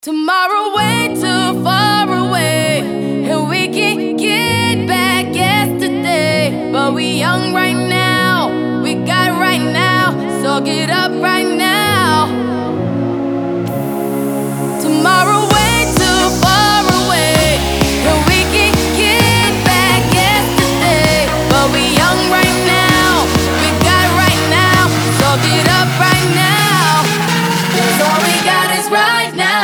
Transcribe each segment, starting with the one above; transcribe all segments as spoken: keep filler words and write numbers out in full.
Tomorrow way too far away, and we can get back yesterday. But we young right now, we got right now, so get up right now. Tomorrow way too far away, and we can get back yesterday. But we young right now, we got right now, so get up right now. 'Cause all we got is right now.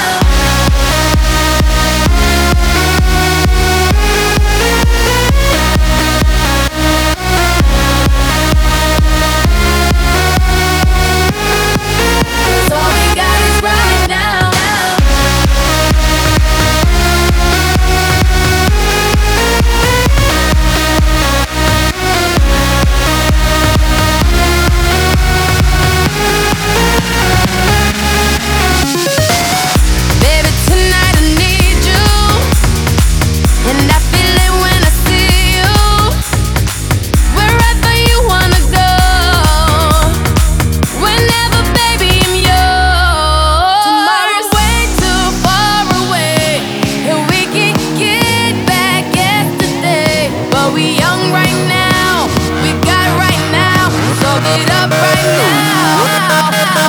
Get up right now.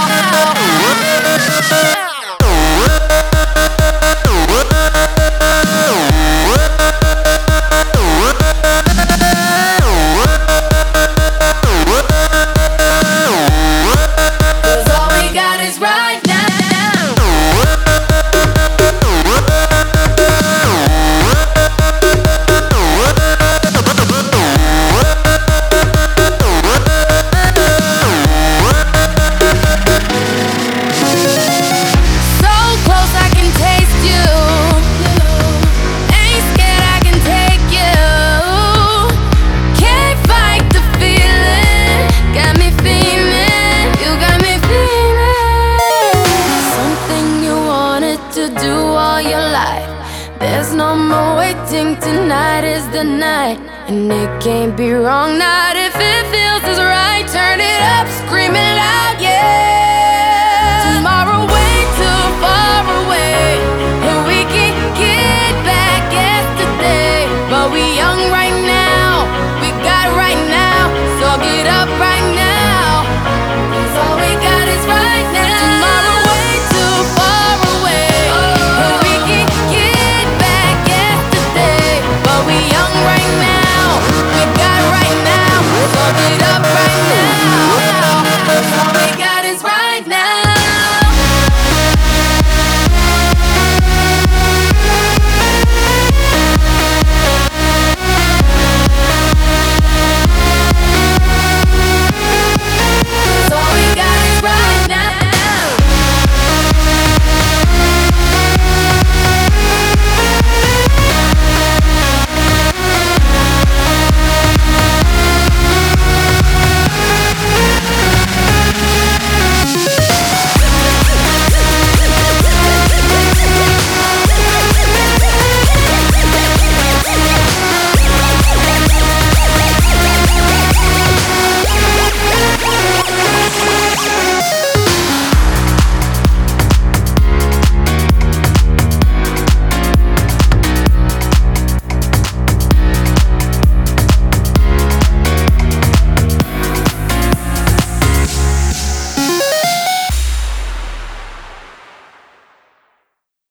Cause all we got is right now. There's no more waiting, tonight is the night. And it can't be wrong, not if it feels as right. Turn it up, scream it loud, yeah.